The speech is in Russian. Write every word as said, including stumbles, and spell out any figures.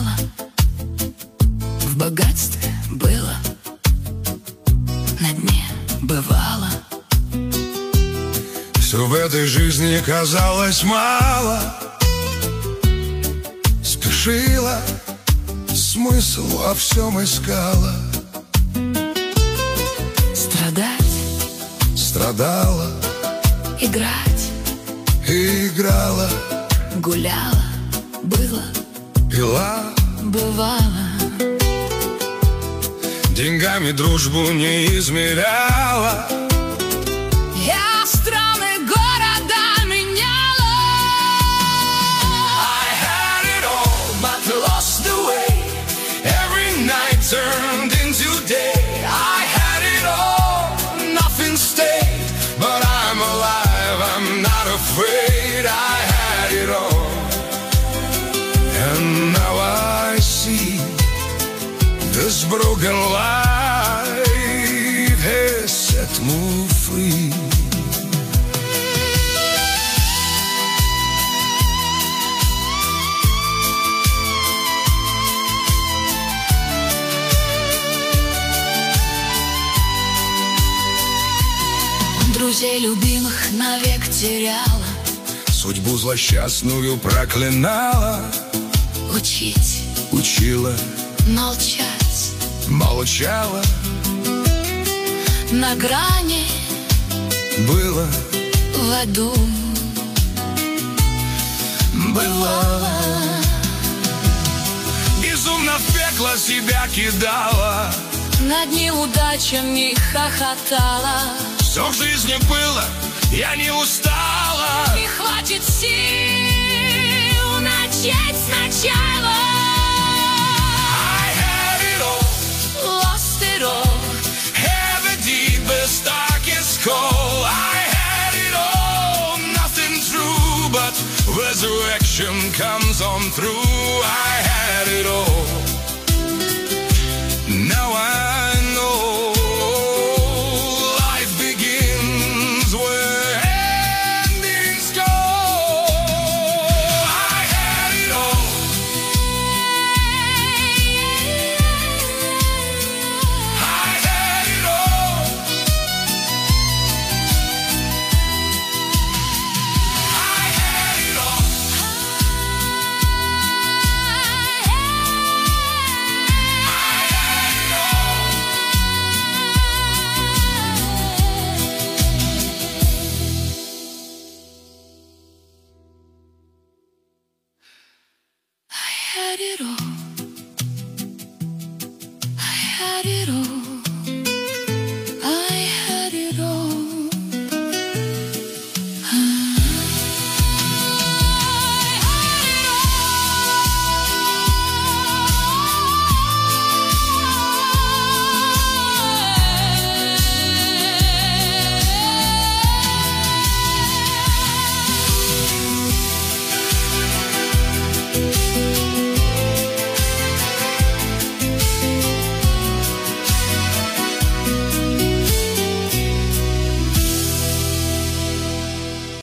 сияла, в богатстве было, на дне бывало. Все в этой жизни казалось мало, спешила, смысл во всем искала. Страдать, страдала, играть, и играла, гуляла, было, пила, бывало. деньгами дружбу не измеряла. Я страны, города меняла. I had it all, but lost the way. Every night turned into day. I had it all, nothing stayed, but I'm alive, I'm not afraid. I had it all, and now I see this broken life has set me free. Друзей любимых навек теряла, Судьбу злосчастную проклинала, учить, учила, молчать, молчала, на грани, было, в аду, бывало. Безумно в пекло себя кидала, над неудачами хохотала. все в жизни было, я не устала. И хватит сил начать сначала. I had it all, Lost it all, had the deepest, darkest call. I had it all, nothing true, but resurrection comes on through. I had it all, now I know life begins where endings go. I had it all, I had it all, I had it all, I had it all, I had it all.